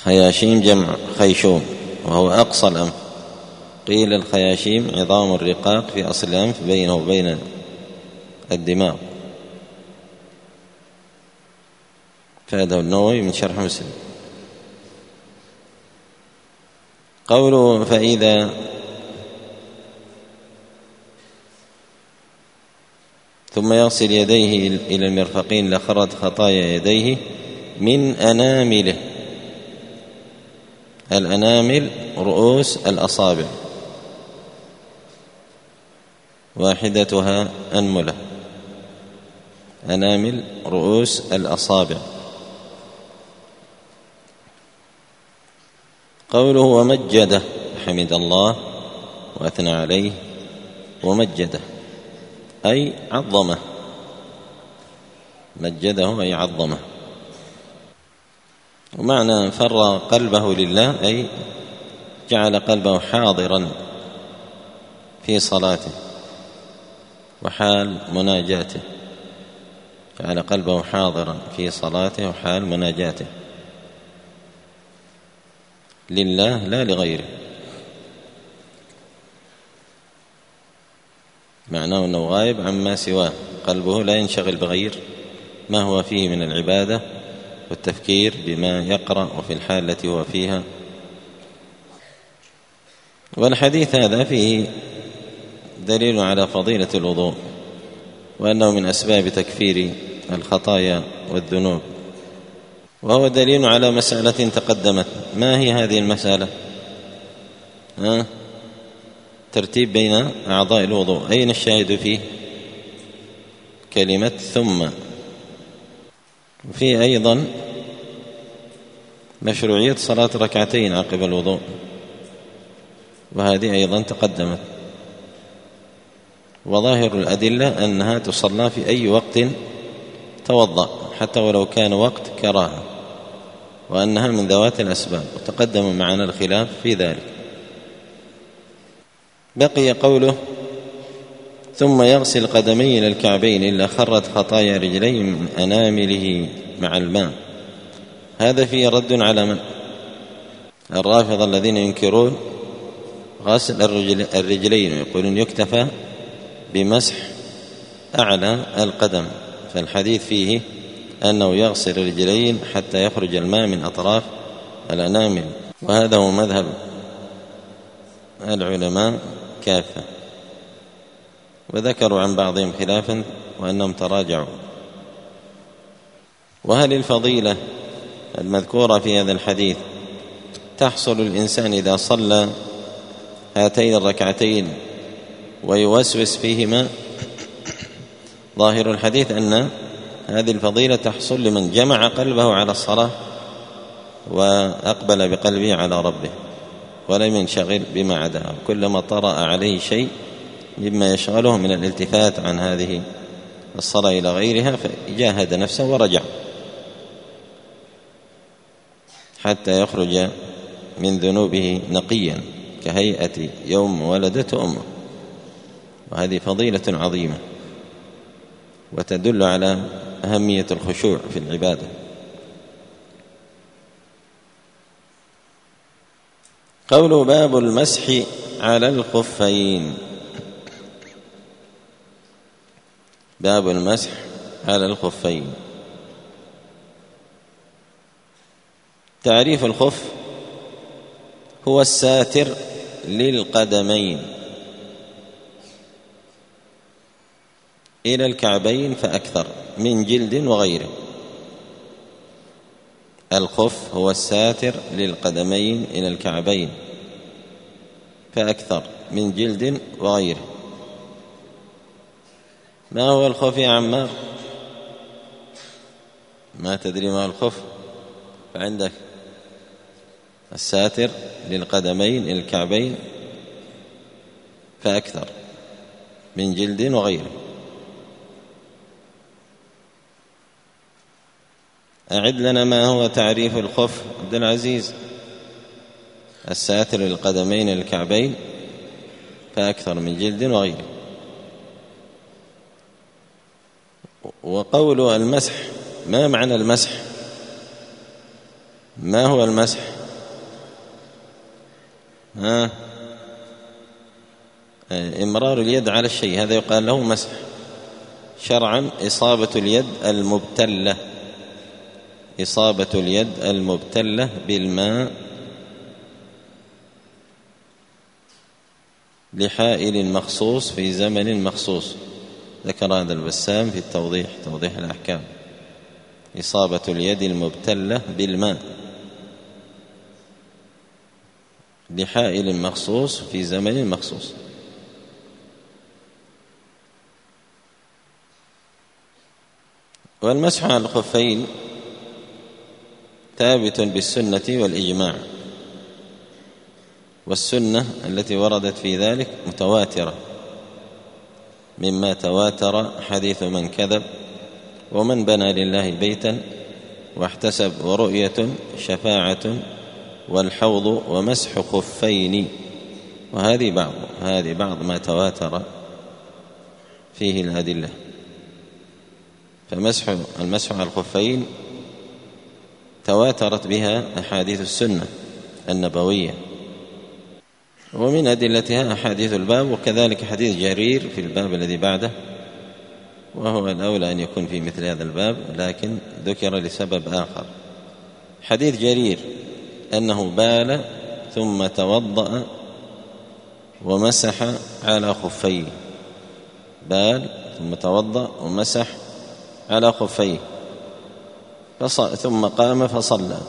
خياشيم جمع خيشوم وهو أقصى الأنف. قيل الخياشيم عظام الرقاق في أصل الأنف بينه وبين الدماغ. فاده النووي من شرح مسلم. قوله فإذا ثم يغسل يديه إلى المرفقين لخرت خطايا يديه من أنامله. الأنامل رؤوس الأصابع، واحدتها أنملة. أنامل رؤوس الأصابع. قوله ومجده حمد الله وأثنى عليه، ومجده أي عظمه، مجده أي عظمه. ومعنى فرغ قلبه لله أي جعل قلبه حاضرا في صلاته وحال مناجاته، جعل قلبه حاضرا في صلاته وحال مناجاته لله لا لغيره. معناه أنه غايب عما سواه، قلبه لا ينشغل بغير ما هو فيه من العبادة والتفكير بما يقرأ وفي الحال التي هو فيها. والحديث هذا فيه دليل على فضيلة الوضوء، وأنه من أسباب تكفير الخطايا والذنوب، وهو دليل على مسألة تقدمت. ما هي هذه المسألة؟ ترتيب بين أعضاء الوضوء. أين الشاهد فيه؟ كلمة ثم. وفيه أيضا مشروعية صلاة ركعتين عقب الوضوء، وهذه أيضا تقدمت. وظاهر الأدلة أنها تصلى في أي وقت توضأ حتى ولو كان وقت كراهة، وأنها من ذوات الأسباب، وتقدم معنا الخلاف في ذلك. بقي قوله ثم يغسل قدميه إلى الكعبين إلا خرت خطايا رجليه من أنامله مع الماء. هذا فيه رد على من؟ الرافضة الذين ينكرون غسل الرجلين ويقولون يكتفى بمسح أعلى القدم، فالحديث فيه أنه يغسل الرجلين حتى يخرج الماء من أطراف الأنامل، وهذا هو مذهب العلماء كافة، وذكروا عن بعضهم خلافا وأنهم تراجعوا. وهل الفضيلة المذكورة في هذا الحديث تحصل الإنسان إذا صلى هاتين الركعتين ويوسوس فيهما؟ ظاهر الحديث أن هذه الفضيلة تحصل لمن جمع قلبه على الصلاة وأقبل بقلبه على ربه ولم ينشغل بما عداها، كلما طرأ عليه شيء مما يشغله من الالتفات عن هذه الصلاة إلى غيرها فجاهد نفسه ورجع حتى يخرج من ذنوبه نقيا كهيئة يوم ولدته أمه. وهذه فضيلة عظيمة وتدل على أهمية الخشوع في العبادة. قوله باب المسح على الخفين. باب المسح على الخفين. تعريف الخف هو الساتر للقدمين إلى الكعبين فأكثر من جلد وغيره. الخف هو الساتر للقدمين إلى الكعبين فأكثر من جلد وغيره. ما هو الخف يا عمار؟ ما تدري ما هو الخف؟ فعندك الساتر للقدمين إلى الكعبين فأكثر من جلد وغيره. أعد لنا ما هو تعريف الخف عبد العزيز. الساتر للقدمين إلى الكعبين فأكثر من جلد وغيره. وقول المسح، ما معنى المسح؟ ما هو المسح؟ إمرار اليد على الشيء هذا يقال له مسح شرعا. إصابة اليد المبتلة، إصابة اليد المبتلة بالماء لحائل مخصوص في زمن مخصوص. ذكر هذا البسام في توضيح الأحكام. إصابة اليد المبتلة بالماء لحائل مخصوص في زمن مخصوص. والمسح على الخفين ثابت بالسنة والإجماع، والسنة التي وردت في ذلك متواترة، مما تواتر حديث من كذب ومن بنى لله بيتا واحتسب ورؤية شفاعة والحوض ومسح خفين. وهذه بعض ما تواتر فيه الأدلة. فالمسح على الخفين تواترت بها أحاديث السنة النبوية، ومن أدلتها أحاديث الباب، وكذلك حديث جرير في الباب الذي بعده، وهو الأولى أن يكون في مثل هذا الباب، لكن ذكر لسبب آخر. حديث جرير أنه بال ثم توضأ ومسح على خفيه، بال ثم توضأ ومسح على خفيه ثم قام فصلى.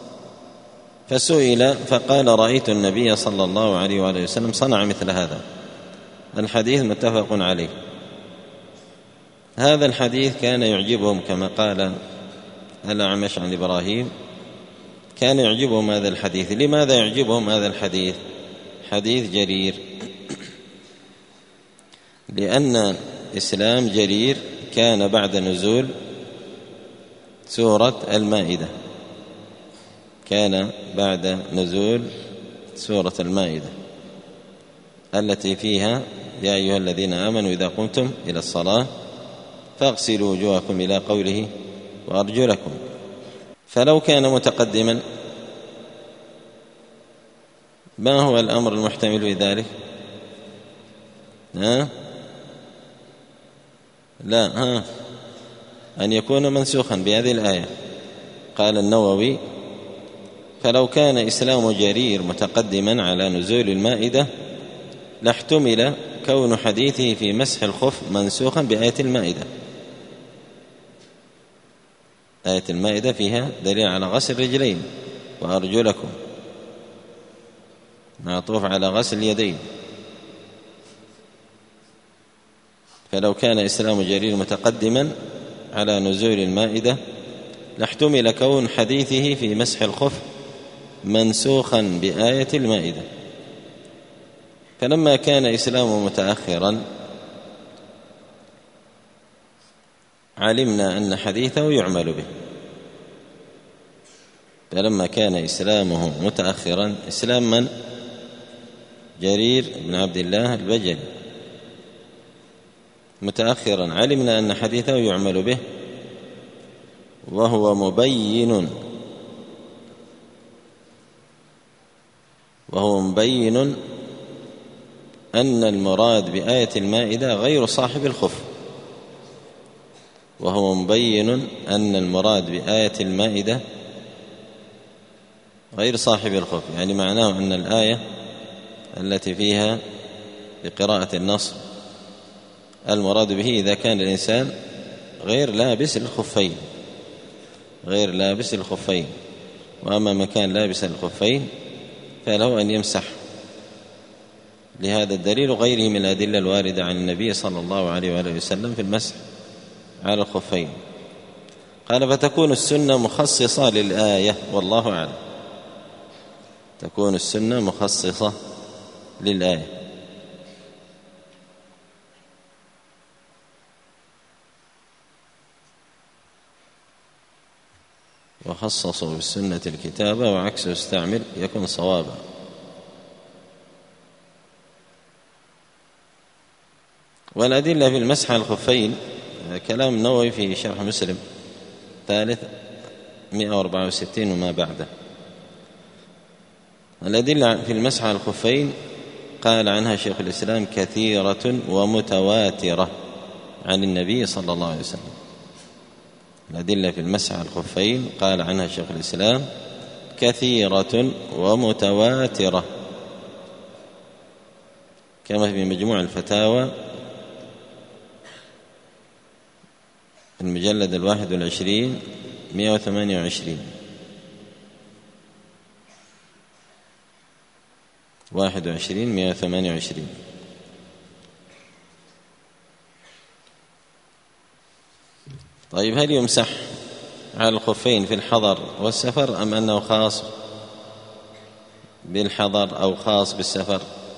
فسئل فقال: رأيت النبي صلى الله عليه وآله وسلم صنع مثل هذا. الحديث متفق عليه. هذا الحديث كان يعجبهم، كما قال الأعمش عن إبراهيم، كان يعجبهم هذا الحديث. لماذا يعجبهم هذا الحديث؟ حديث جرير، لأن إسلام جرير كان بعد نزول سورة المائدة، كان بعد نزول سورة المائدة التي فيها: يا أيها الذين آمنوا إذا قمتم إلى الصلاة فاغسلوا وجوهكم إلى قوله وأرجلكم. فلو كان متقدما ما هو الأمر المحتمل في ذلك؟ أن يكون منسوخا بهذه الآية. قال النووي: فلو كان إسلام جرير متقدما على نزول المائدة لاحتمل كون حديثه في مسح الخف منسوخا بآية المائدة. آية المائدة فيها دليل على غسل الرجلين وأرجلكم، معطوف على غسل اليدين. فلو كان إسلام جرير متقدما على نزول المائدة لاحتمل كون حديثه في مسح الخف منسوخا بآية المائدة. فلما كان إسلامه متأخرا علمنا أن حديثه يعمل به. فلما كان إسلامه متأخرا، إسلام من؟ جرير بن عبد الله البجلي، متأخرا، علمنا أن حديثه يعمل به، وهو مبين أن المراد بآية المائدة غير صاحب الخف، وهو مبين أن المراد بآية المائدة غير صاحب الخف، يعني معناه أن الآية التي فيها بقراءة النص المراد به إذا كان الإنسان غير لابس الخفين، وأما من كان لابس الخفين فله أن يمسح، لهذا الدليل وغيره من الأدلة الواردة عن النبي صلى الله عليه وآله وسلم في المسح على الخفين. قال: فتكون السنة مخصصة للآية، والله أعلم. تكون السنة مخصصة للآية. وخصصوا بالسنة الكتابة وعكسه استعمل يكون صوابا. والأدلة في المسح على الخفين كلام النووي في شرح مسلم 364 وما بعده. الأدلة في المسح على الخفين قال عنها شيخ الإسلام كثيرة ومتواترة عن النبي صلى الله عليه وسلم. الأدلة في المسح على الخفين قال عنها شيخ الإسلام كثيرة ومتواترة، كما في مجموع الفتاوى المجلد 21 128 128. طيب، هل يمسح على الخفين في الحضر والسفر أم أنه خاص بالحضر أو خاص بالسفر؟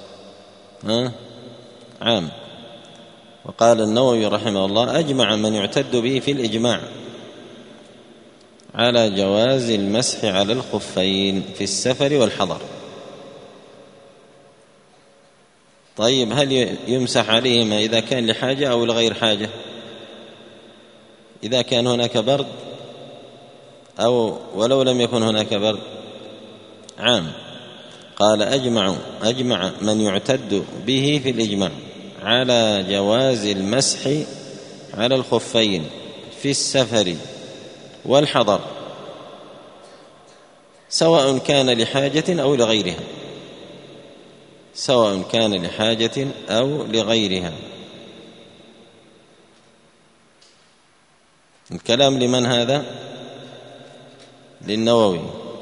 عام. وقال النووي رحمه الله أجمع من يعتد به في الإجماع على جواز المسح على الخفين في السفر والحضر. طيب، هل يمسح عليهما إذا كان لحاجة أو لغير حاجة؟ إذا كان هناك برد أو ولو لم يكن هناك برد عام. قال أجمع من يعتد به في الإجماع على جواز المسح على الخفين في السفر والحضر سواء كان لحاجة أو لغيرها، سواء كان لحاجة أو لغيرها. الكلام لمن هذا؟ للنووي.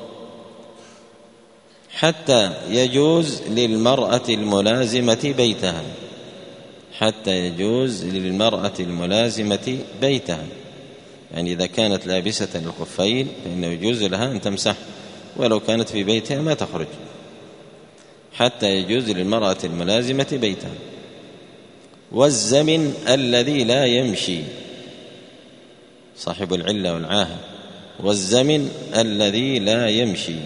حتى يجوز للمرأة الملازمة بيتها، حتى يجوز للمرأة الملازمة بيتها، يعني إذا كانت لابسة الخفين فإنه يجوز لها أن تمسح، ولو كانت في بيتها ما تخرج، حتى يجوز للمرأة الملازمة بيتها. والزمن الذي لا يمشي، صاحب العلة والعاهة، والزمن الذي لا يمشي.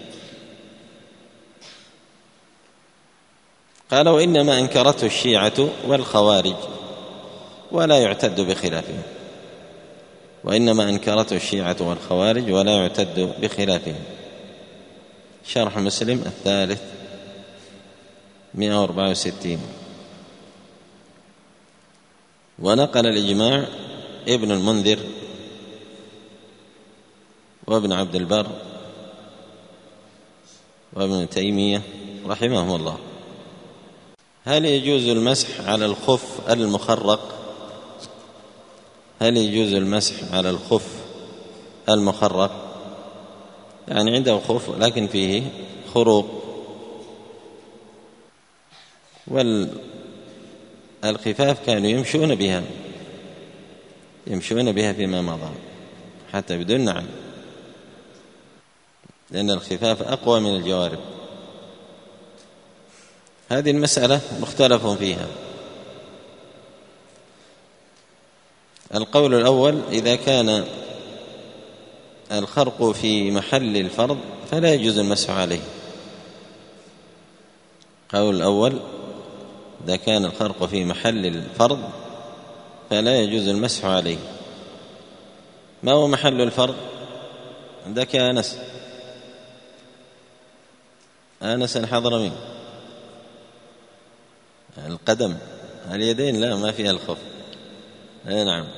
قال وإنما أنكرته الشيعة والخوارج ولا يعتد بخلافهم، وإنما أنكرته الشيعة والخوارج ولا يعتد بخلافهم. شرح مسلم الثالث 164. ونقل الإجماع ابن المنذر وابن عبد البر وابن تيمية رحمهم الله. هل يجوز المسح على الخف المخرق؟ هل يجوز المسح على الخف المخرق؟ يعني عنده خف لكن فيه خروق، والخفاف كانوا يمشون بها فيما مضى حتى بدون نعل، لأن الخفاف أقوى من الجوارب. هذه المسألة مختلف فيها. القول الأول إذا كان الخرق في محل الفرض فلا يجوز المسح عليه. القول الأول إذا كان الخرق في محل الفرض فلا يجوز المسح عليه. ما هو محل الفرض؟ عندك يا أنس الحضرمي؟ القدم، اليدين لا، ما فيها الخف. نعم،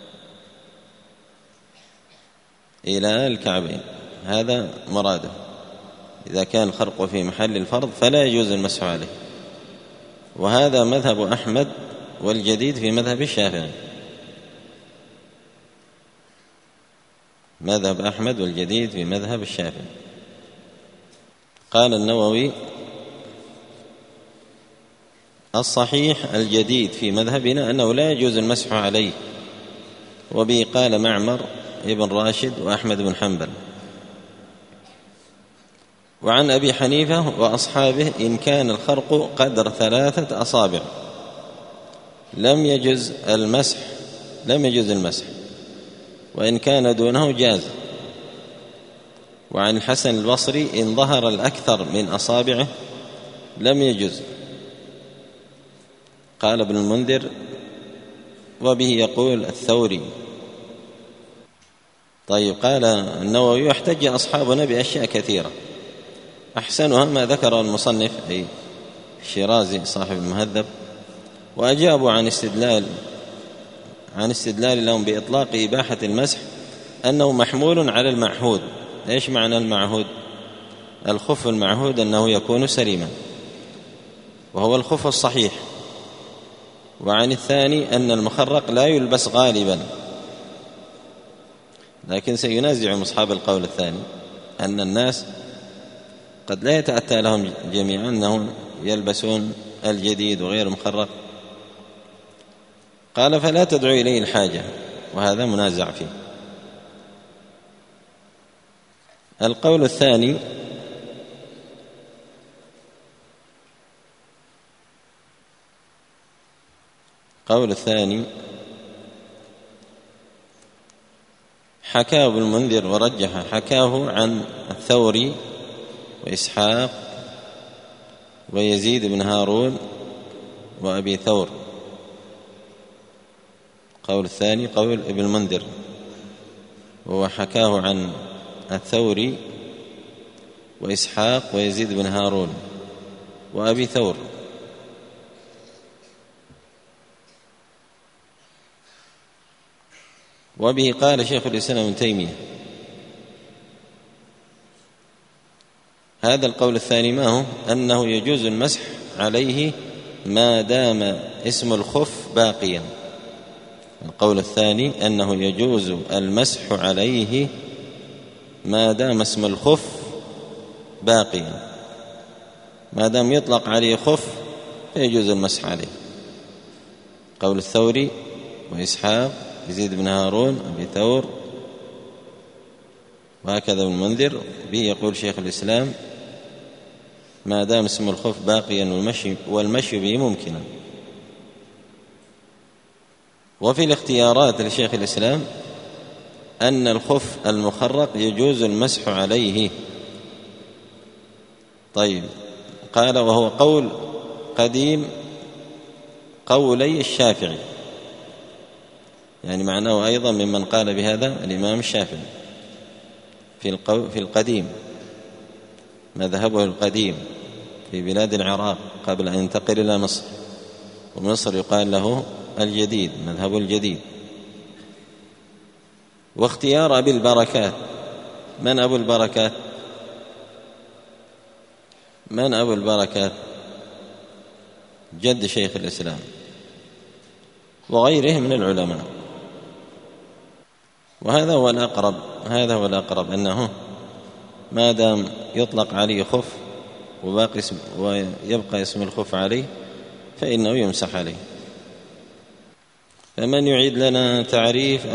إلى الكعبين، هذا مراده. إذا كان الخرق في محل الفرض فلا يجوز المسح عليه، وهذا مذهب أحمد والجديد في مذهب الشافعي. مذهب أحمد والجديد في مذهب الشافعي. قال النووي الصحيح الجديد في مذهبنا أنه لا يجوز المسح عليه، وبه قال معمر ابن راشد وأحمد بن حنبل. وعن أبي حنيفة وأصحابه إن كان الخرق قدر 3 أصابع لم يجوز المسح، وإن كان دونه جاز. وعن الحسن البصري إن ظهر الأكثر من أصابعه لم يجوز. قال ابن المنذر وبه يقول الثوري. طيب، قال النووي واحتج أصحابنا بأشياء كثيرة، أحسنها ما ذكر المصنف أي الشيرازي صاحب المهذب، وأجابوا عن استدلال لهم بإطلاق إباحة المسح أنه محمول على المعهود. إيش معنى المعهود؟ الخف المعهود أنه يكون سليما وهو الخف الصحيح. وعن الثاني أن المخرق لا يلبس غالبا، لكن سينازع أصحاب القول الثاني أن الناس قد لا يتأتى لهم جميعا أنهم يلبسون الجديد وغير المخرق. قال فلا تدعو إليه الحاجة، وهذا منازع فيه. القول الثاني حكاه ابن المنذر ورجح، حكاه عن الثوري وإسحاق ويزيد بن هارون وأبي ثور. قول الثاني قول ابن المنذر، وهو حكاه عن الثوري وإسحاق ويزيد بن هارون وأبي ثور. وبه قال شيخ الإسلام ابن تيمية. هذا القول الثاني ما هو؟ أنه يجوز المسح عليه ما دام اسم الخف باقيا. القول الثاني أنه يجوز المسح عليه ما دام اسم الخف باقيا، ما دام يطلق عليه خف يجوز المسح عليه. قول الثوري وإسحاق يزيد بن هارون أبي ثور، وهكذا ابن المنذر. به يقول شيخ الإسلام ما دام اسم الخف باقيا والمشي به ممكنا. وفي الاختيارات لشيخ الإسلام أن الخف المخرق يجوز المسح عليه. طيب، قال وهو قول قديم قولي الشافعي، يعني معناه أيضا ممن قال بهذا الإمام الشافعي في القديم، مذهبه القديم في بلاد العراق قبل أن ينتقل إلى مصر، ومصر يقال له الجديد، مذهب الجديد. واختيار أبي البركات. من أبو البركات؟ من أبو البركات؟ جد شيخ الإسلام وغيره من العلماء. وهذا هو الأقرب أنه ما دام يطلق عليه خف ويبقى اسم الخف عليه فإنه يمسح عليه. فمن يعيد لنا تعريف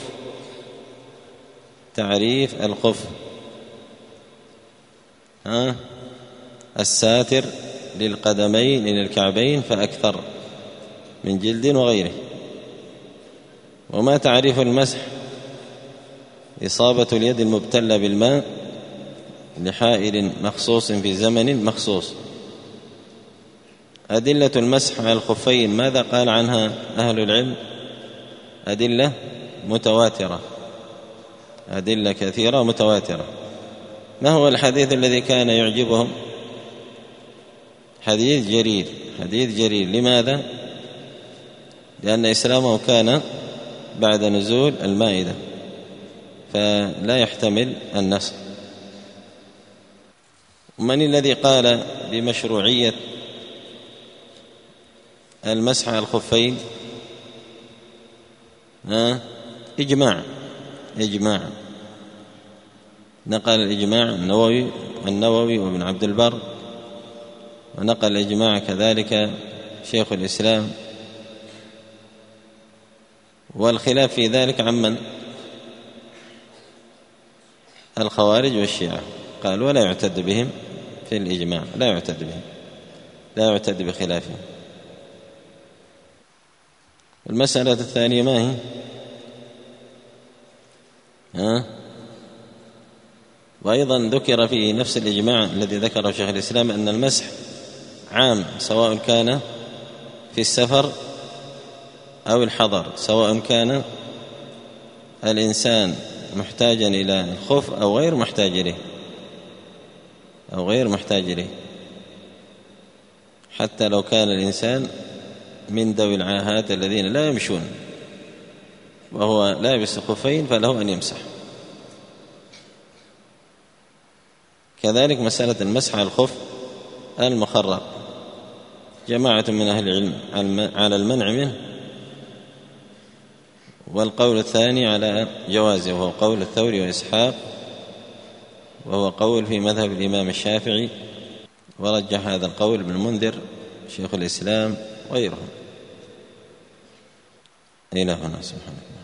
الخف؟ الساتر للقدمين إلى الكعبين فأكثر من جلد وغيره. وما تعريف المسح؟ إصابة اليد المبتلة بالماء لحائل مخصوص في زمن مخصوص. أدلة المسح على الخفين ماذا قال عنها أهل العلم؟ أدلة متواترة، أدلة كثيرة متواترة. ما هو الحديث الذي كان يعجبهم؟ حديث جرير. لماذا؟ لأن إسلامه كان بعد نزول المائدة، فلا يحتمل النسخ. من الذي قال بمشروعية المسح على الخفين؟ إجماع. نقل الإجماع النووي وابن عبد البر، ونقل الإجماع كذلك شيخ الإسلام. والخلاف في ذلك عمن؟ الخوارج والشيعة. قال ولا يعتد بهم في الإجماع، لا يعتد بخلافهم. المسألة الثانية ما هي؟ وأيضا ذكر في نفس الإجماع الذي ذكره شيخ الإسلام أن المسح عام سواء كان في السفر أو الحضر، سواء كان الإنسان محتاجا إلى الخف أو غير محتاج إليه. أو غير محتاج إليه، حتى لو كان الإنسان من ذوي العاهات الذين لا يمشون وهو لابس الخفين فله أن يمسح. كذلك مسألة المسح على الخف المخرق، جماعة من أهل العلم على المنع منه، والقول الثاني على جوازه، وهو قول الثوري وإسحاق، وهو قول في مذهب الإمام الشافعي، ورجح هذا القول ابن المنذر شيخ الإسلام وغيرهم. إلى هنا سبحانه.